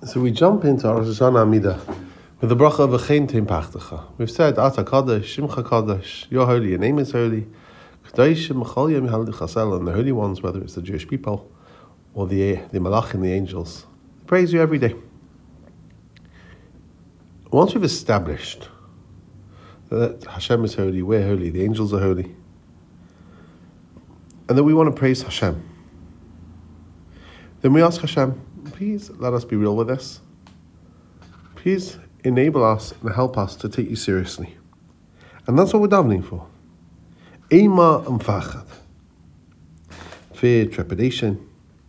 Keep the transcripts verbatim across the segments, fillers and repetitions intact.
So we jump into Rosh Hashanah Amidah with the bracha of V'chein Teim Pachtecha. We've said, Ata Kadosh, Shimcha Kadosh, you're holy, your name is holy. Kadoshim Mechol Yom Yehalecha Chasel, and the holy ones, whether it's the Jewish people or the the Malachim, the angels, praise you every day. Once we've established that Hashem is holy, we're holy, the angels are holy, and that we want to praise Hashem, then we ask Hashem, please let us be real with this. Please enable us and help us to take you seriously. And that's what we're davening for. Eima and Fachad. Fear, trepidation.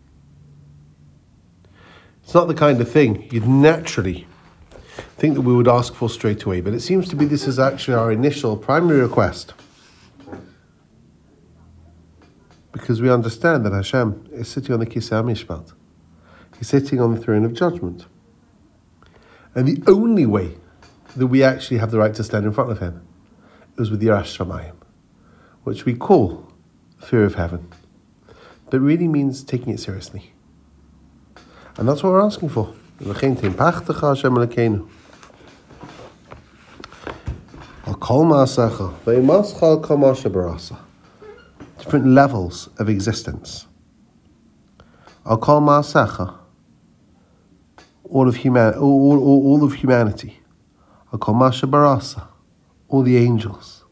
It's not the kind of thing you'd naturally think that we would ask for straight away, but it seems to be this is actually our initial primary request. Because we understand that Hashem is sitting on the Kisei HaMishpat. He's sitting on the throne of judgment. And the only way that we actually have the right to stand in front of him is with Yiras Shamayim, which we call fear of heaven, but really means taking it seriously. And that's what we're asking for. V'chein Teim Pachtecha Hashem Elokeinu. Al kol ma'asecha ve'yimascha al kol ma'aseh barasa. Different levels of existence. Al kol ma'asecha, all of human, all, all, all of humanity. Al kol ma'aseh barasa, all the angels.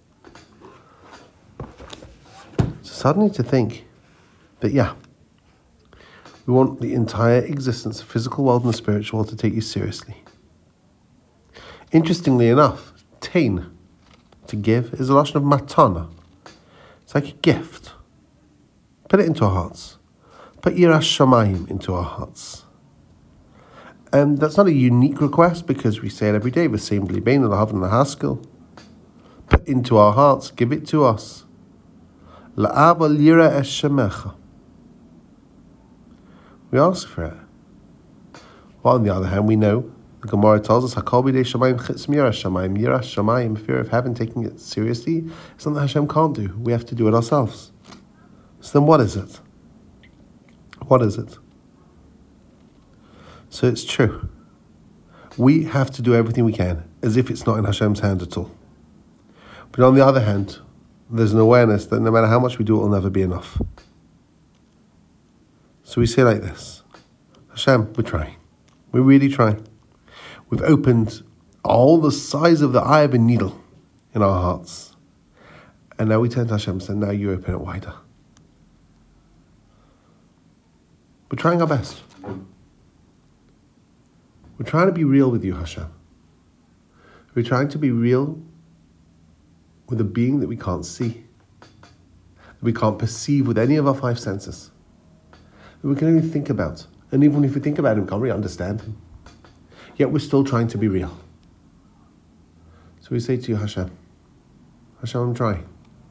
So suddenly to think that, yeah, we want the entire existence of physical world and the spiritual world to take you seriously. Interestingly enough, tain, to give, is a lashon of matana. It's like a gift. Put it into our hearts. Put Yiras Shamayim into our hearts. And that's not a unique request because we say it every day. V'seim b'libeinu l'havon l'haskel. Put into our hearts, give it to us. La'ava lira es shemecha. We ask for it. Well, on the other hand, we know the Gemara tells us Hakol b'dei shamayim chitz miras shamayim. Yiras Shamayim, fear of heaven, taking it seriously, is something that Hashem can't do. We have to do it ourselves. So then what is it? What is it? So it's true. We have to do everything we can, as if it's not in Hashem's hand at all. But on the other hand, there's an awareness that no matter how much we do, it will never be enough. So we say like this, Hashem, we're trying. We're really trying. We've opened all the size of the eye of a needle in our hearts. And now we turn to Hashem and say, now you open it wider. We're trying our best. We're trying to be real with you, Hashem. We're trying to be real with a being that we can't see, that we can't perceive with any of our five senses, that we can only think about. And even if we think about him, we can't really understand him. Yet we're still trying to be real. So we say to you, Hashem, Hashem, I'm trying.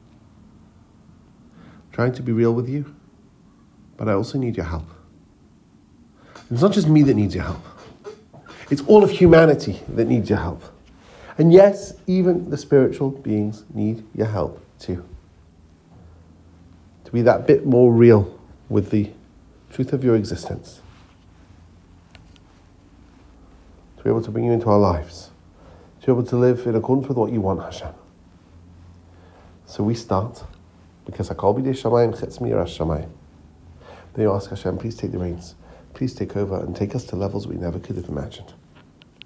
I'm trying to be real with you, but I also need your help. And it's not just me that needs your help. It's all of humanity that needs your help. And yes, even the spiritual beings need your help too. To be that bit more real with the truth of your existence. To be able to bring you into our lives. To be able to live in accordance with what you want, Hashem. So we start, because Hakol b'dei shamayim chitz miras shamayim. Then you ask Hashem, please take the reins. Please take over and take us to levels we never could have imagined.